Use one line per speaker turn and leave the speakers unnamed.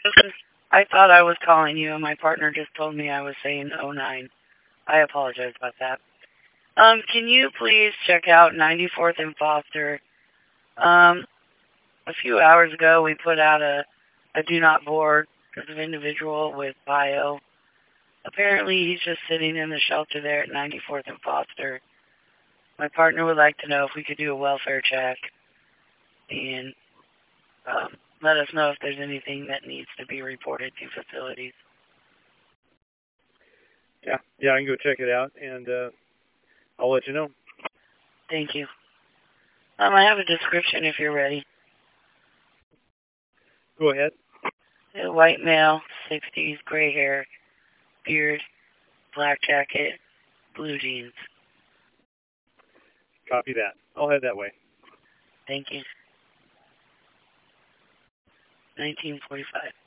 I thought I was calling you, and my partner just told me I was saying '09. I apologize about that. Can you please check out 94th and Foster? Um, a few hours ago, we put out a do not board because of individual with bio. Apparently, he's just sitting in the shelter there at 94th and Foster. My partner would like to know if we could do a welfare check and let us know if there's anything that needs to be reported to facilities.
Yeah, I can go check it out, and I'll let you know.
Thank you. I have a description if you're ready.
Go ahead.
A white male, 60s, gray hair, beard, black jacket, blue jeans.
Copy that. I'll head that way.
Thank you. 1945.